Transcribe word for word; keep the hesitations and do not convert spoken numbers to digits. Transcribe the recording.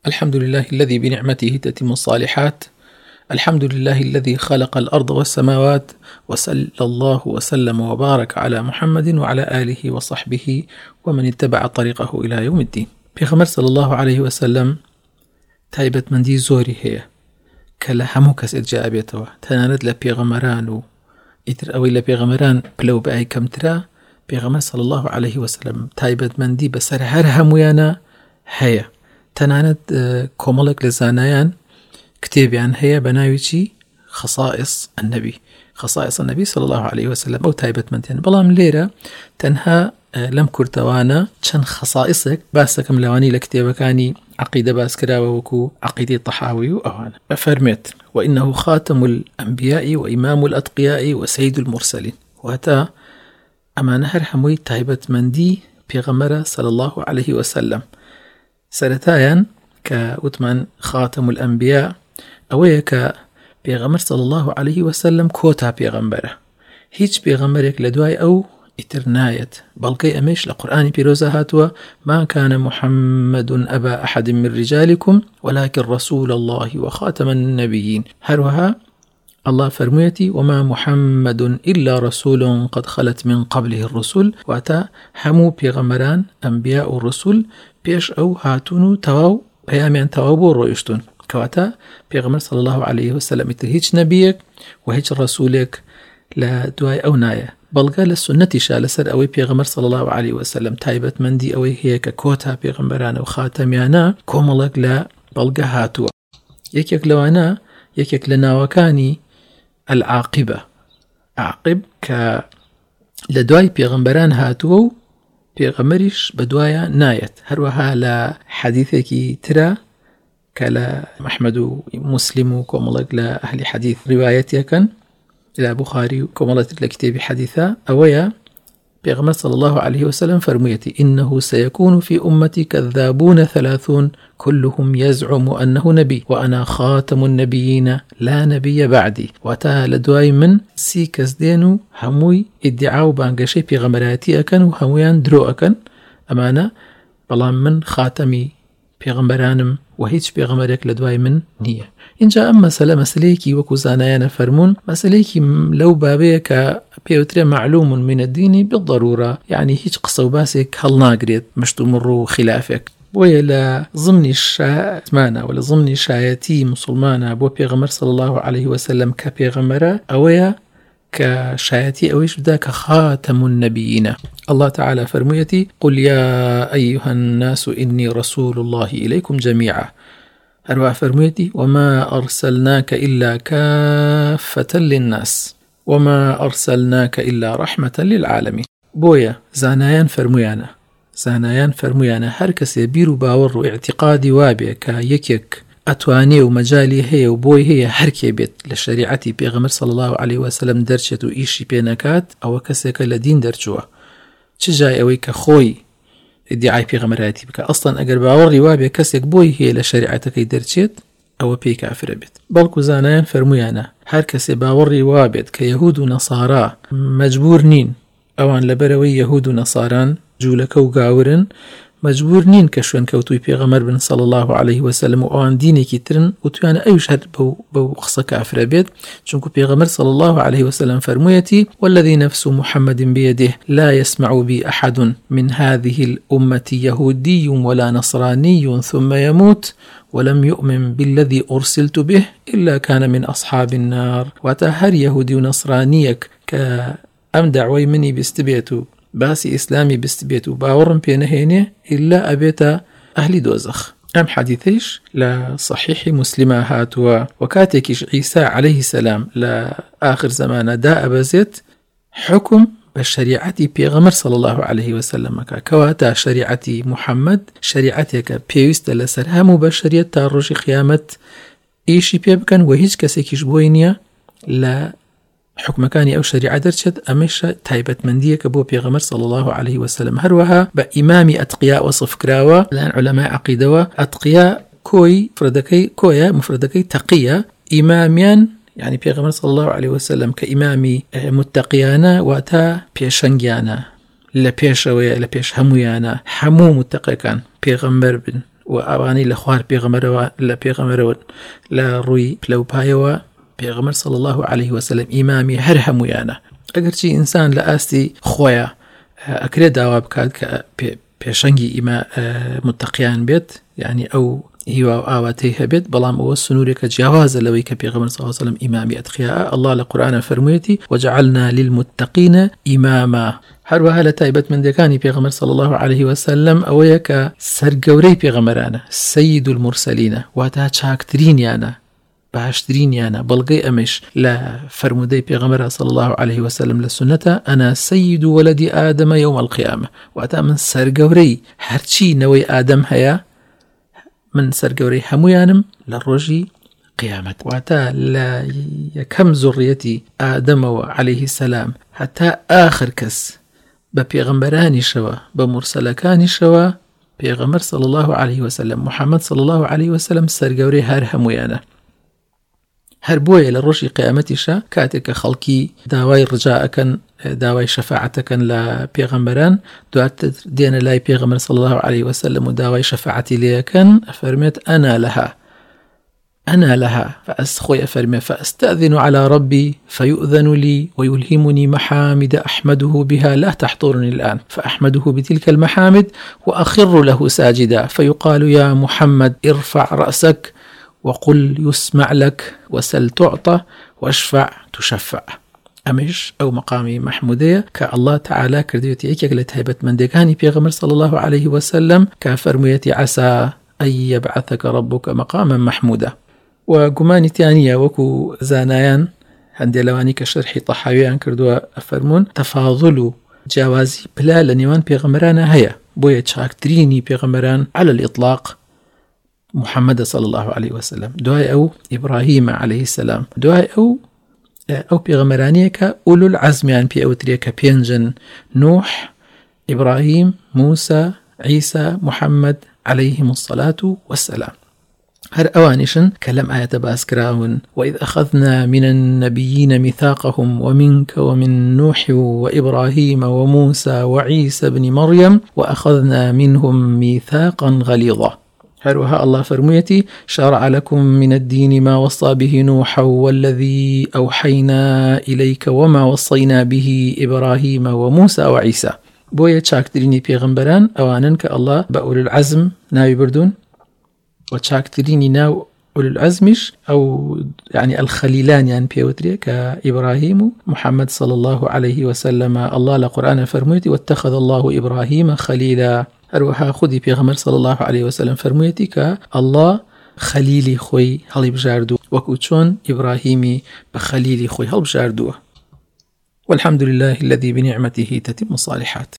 الحمد لله الذي بنعمته تتم الصالحات. الحمد لله الذي خلق الأرض والسماوات، وصلى الله وسلم وبارك على محمد وعلى آله وصحبه ومن اتبع طريقه إلى يوم الدين. پیغمبر صلى الله عليه وسلم تایبەت مندی زۆری هەیە کە لە هەموو کەسێک جا بێتەوە، تەنانەت لە پێغەمبەران و ئیتر ئەوەی لە پێغەمبەران پلە و بەئای کەمترە، پێغەمبەر صلى الله عليه وسلم تایبەت مندی بەسەر هەر هەمویانە هەیە. تەنانەت کۆمەڵێک لە زانایان کتێبیان هەیە بە ناوی چی؟ خصائص النبي، خصائص النبي صلى الله عليه وسلم ئەو تایبەت مندیان. بەڵام لێرە تەنها لەم کورتەوانە چەند خصائصێک باس دەکەم لەوانی لە کتێبەکانی عقیدە باس کراوە وەکو عقیدەی طحاوی و ئەوانە. بەفەرمێت وإنه خاتم الأنبياء وإمام الأتقياء وسيد المرسلين. وهتا ئەمانە هەر هەمووی تایبەت مندی پێغەمبەرە صلى الله عليه وسلم. سەرەتایان کە وتمان خاتم الأنبياء ئەوەیە کە پێغەمبەر صلى الله عليه وسلم کۆتا پێغەمبەرە، هیچ پێغەمبەرێک لە دوای ئەو ئیتر نایەت. بەڵگەی ئەمەش لە قورئانی پیرۆزە هاتووە: ما كان محمد أبا أحد من رجالكم ولكن رسول الله وخاتم النبيين. هروها الله فرميتي: وما محمد إلا رسول قد خلت من قبله الرسل. واتا همو پیغمبران انبیاء و رسول پیش او هاتونو تواو پیامیان تواو بو رویشتون، کواتا پیغمبر صلى الله عليه وسلم اتر هیچ نبیک و هیچ رسولک لدواي او نایه. بەڵگە لە سنەتیشا لەسەر ئەوەی پێغەمبەر صلى الله عليه وسلم تایبەت مندی ئەوەی هەیە کە کۆتا پێغەمبەرانە و خاتەمیانە کۆمەڵێک لە بەڵگە هاتووە. یەکێک لەوانە یەکێک لە ناوەکانی العاقبة، عاقب کە لە دوای پێغەمبەران هاتووە و پێغەمبەریش بە دوایە نایەت. هەروەها لە حەدیثێکی ترە کە لە محمد و مسلم و کۆمەڵێک لە ئەهلی حەدیث ڕیوایەتیەکەن إلى بخاري وكمالات الكتاب حديثة أويا بيغمبر صلى الله عليه وسلم فرميتي: إنه سيكون في أمتي كذابون ثلاثون كلهم يزعم أنه نبي وأنا خاتم النبيين لا نبي بعدي. واتا لدواي من سيكس دينو هموي ادعاو بانقشي بيغمبراتي أكن وهمويان درو أكن أمانا بلان من خاتمي بيغمبرانم وهيج بيغمبرك لدواي من نية. اینجا ئەم مەسەلە مەسەلەیەکی وەکو زانایانە فەرموون مەسەلەیەکی لەو بابەیە کە پێوترێ معلوم من الدینی بالضرورة، یعنی هیچ قسە و باسێک هەڵناگرێت مشت و مڕ و خلافێک. بۆیە لە ضمنی شایەتمانە و لە ضمنی شایەتی مسلمانە بۆ پێغەمبەر صلى الله عليه وسلم کە پێغەمبەرە ئەوەیە کە شایەتی ئەوەیش بدا کە خاتم النبيين. الله تعالى فرموویەتی: قل يا أيها الناس إني رسول الله إليكم جميعا. هروا فرميتي: وما أرسلناك إلا كافة للناس وما أرسلناك إلا رحمة للعالمين. بويا زانایان فرمویانە زانایان فرمویانە هەر کەسێ بیر و باوەڕ و اعتقادی وابێ کە یەکێک ئەتوانێ و مەجالی هەیە و بۆی هەیە هەرکێ بێت لە شریعەتی پێغەمبەر صلى الله عليه وسلم دەرچێت و ئیشی پێ نەکات، ئەوە کەسێکە لە دین دەرچووە. چ جای ئەوەی کە خۆی ادعای پێغەمبەراتی بکە، ئەسڵەن ئەگەر باوەڕی وابێ کەسێک بۆی هەیە لە شریعەتەکەی دەرچێت ئەوە پێی کافرە بێت. بەڵکو زانایان فەرمویانە هەر کەسێ باوەڕی وابێت کە یەهود و نەسارا مەجبور نین، ئەوان لەبەرەوەی یەهود و نەساران جوولەکە و گاورن، مەجبور نین کە شوێن کەوتوی پێغەمبەر بن صلى الله عليه وسلم و ئەوان دینێکی ترن و توانە ئەویش هەر بەو قسە کافرە بێت، چونکو پێغەمبەر صلى الله عليه وسلم فرموویەتی: والذي نفس محمد بيده لا يسمع بي أحد من هذه الأمة يهودي ولا نصراني ثم يموت ولم يؤمن بالذي أرسلت به إلا كان من أصحاب النار. وتهر يهودي ونصرانيك كأم دعوي مني بستبيتو باسي إسلامي بستبيتو باورم بينهيني إلا أبيتا أهل دوزخ. أم حديثيش لا صحيح مسلمة هاتوا وكاتكيش عيسى عليه السلام لا آخر زمان دا أبزيت حكم بشريعتي بيغمر صلى الله عليه وسلم كواتا شريعتي محمد شريعتك بيوست لسرهم بشرية تاروش قيامت إيشي بيبكن وهيج كسيكيش بوينيا لا حكم كان أو شريعة درشت أمش تايبت مندية كبو بيغمر صلى الله عليه وسلم. هروها بإمام أتقياء وصف كراوة لأن علماء عقيدة أتقياء كوي مفردكي كويا مفردكي تقية إماميان، يعني بيغمر صلى الله عليه وسلم كإمامي متقيانا واتا بيشنجيانا لبيش ويا لبيش همويانا همو متقي كان بيغمبر بن و ئەوانەی لە خوار پێغەمبەرەوە لە پێغەمبەرەوە لە ڕووی پلەپایەوە پێغەمبەر صلی الله عليه وسلم ئیمامی هەر هەموویانە. ئەگەرچی ئینسان لە ئاستی خۆیە ئەکرێت داوا بکات کە پێشەنگی ئیما متقیان بێت، یعنی ئەو هیوا و ئاواتەی هەبێت، بەڵام ئەوە سنوورێکە جیاوازە لەوەی کە پێغەمبەر صلی الله عليه وسلم ئیمامی ئەتقیاء. الله لە قورئانە فەرموویەتی وجعلنا للمتقین ئیماما. هەروەها لە تایبەتمەندەکانی پێغەمبەر صلی الله عليه وسلم ئەوەیە کە سەرگەورەی پێغەمبەرانە، سەید المرسلینە، واتە چاکترینیانە، باشترینیانە. بەڵگەی ئەمەش لە فەرمودەی پێغەمبەر صلی الله عليه وسلم لە سنەتە ئەنا سەید وەلەدی ئادەمە یوم القیامە، واتە من سەرگەورەی هەرچی نەوەی ئادەم هەیە، من سەرگەورەی هەمویانم لە ڕۆژی قیامەت. واتە لە یەکەم زوڕیەتی ئادەمەوە عليه سەلام هەتا ئاخر کەس بە پێغەمبەرانیشەوە بە مرسەلەکانیشەوە پێغەمبەر صلی الله عليه وسلم محەممەد صلی الله عليه وسلم سەرگەورەی هەر هەمویانە. هەر بۆیە لە ڕۆژی قیامەتیشە کاتێک کە خەڵکی داوای ڕجاءەکەن، داوای شەفاعەتەکەن لە پێغەمبەران، دواتر دێنە لای پێغەمبەر صلی الله عليه وسلم و داوای شەفاعەتی لێەکەن، ئەفەرمێت ئەنا لەها أنا لها فأسخوي أفرمي فأستأذن على ربي فيؤذن لي ويلهمني محامد أحمده بها لا تحضرني الآن، فأحمده بتلك المحامد وأخر له ساجدا، فيقال يا محمد ارفع رأسك وقل يسمع لك وسل تعطى واشفع تشفع. أمش أو مقامي محمودية كالله تعالى كرديوتي إيكيك لتهيبت من ديكاني بيغمر صلى الله عليه وسلم كفرميتي عسى أن يبعثك ربك مقاما محمودا. وقماني تانية وكو زانايان هندي لواني كشرحي طحاويان كردوا أفرمون تفاضل جوازي بلا لنيوان بيغمرانا هيا بويا تشاكتريني بيغمران على الإطلاق محمد صلى الله عليه وسلم، دعاء أو إبراهيم عليه السلام، دعاء أو أو بيغمرانيك أولو العزم يعني بي أوتريك بينجن نوح إبراهيم موسى عيسى محمد عليهم الصلاة والسلام. هر أوانشن كلام آية باسكراون وإذ أخذنا من النبيين ميثاقهم ومنك ومن نوح وإبراهيم وموسى وعيسى بن مريم وأخذنا منهم ميثاقا غليظا. هروها الله فرميتي شرع لكم من الدين ما وصى به نوحا والذي أوحينا إليك وما وصينا به إبراهيم وموسى وعيسى. بويا تشاكتريني بيغمبران أوانن كالله بأول العزم ناوي بردون، وتشاكتريني ناو أولي العزمش أو يعني الخليلان يعني بيوتري كإبراهيم محمد صلى الله عليه وسلم. الله لقرآن فرميتي واتخذ الله إبراهيم خليلا. أروها خذي بيغمر صلى الله عليه وسلم فرميتي كالله خليلي خوي هل بجاردو وكوتشون إبراهيمي بخليلي خوي هل بجاردو. والحمد لله الذي بنعمته تتم الصالحات.